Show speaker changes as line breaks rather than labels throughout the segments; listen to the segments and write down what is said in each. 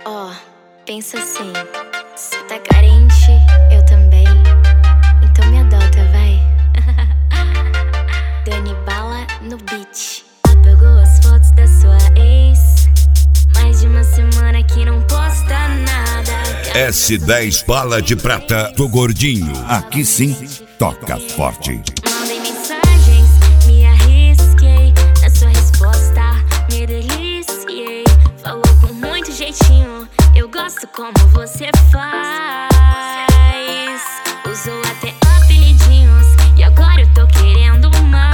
Ó, pensa assim, cê tá carente, eu também, então me adota, vai. Dani Bala no beat. Apagou as fotos da sua ex, mais de uma semana que não posta nada.
S10 Bala de Prata do Gordinho. Aqui sim, toca forte.
Mandei mensagens, me arrisquei na sua resposta, me deliciei. Falou com muito jeitinho, eu gosto como você faz. Usou até apelidinhos e agora eu tô querendo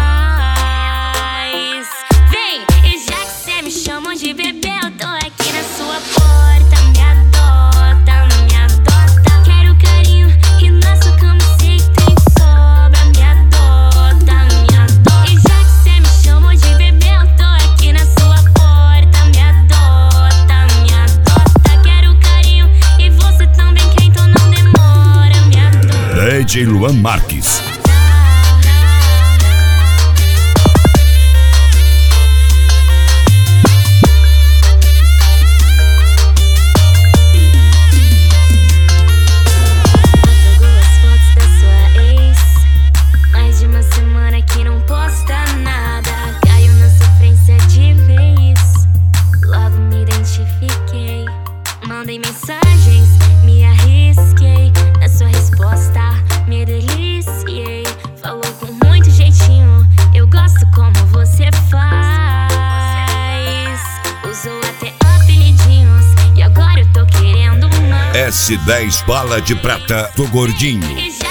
mais. Vem, e já que cê me chamou de bebê, eu tô aqui na sua porta. Me adota, me adota. Quero carinho e na sua cama sei que tem sobra. Me adota, me adota. E já que cê me chamou de bebê, eu tô aqui na sua porta. Me adota, me adota. Quero carinho e você também quer, então não demora. Me adota.
DJ Luan Marques.
Mandei mensagens, me arrisquei na sua resposta, me deliciei. Falou com muito jeitinho, eu gosto como você faz. Usou até apelidinhos e agora eu tô querendo mais.
S10 Bala de Prata do Gordinho.
E já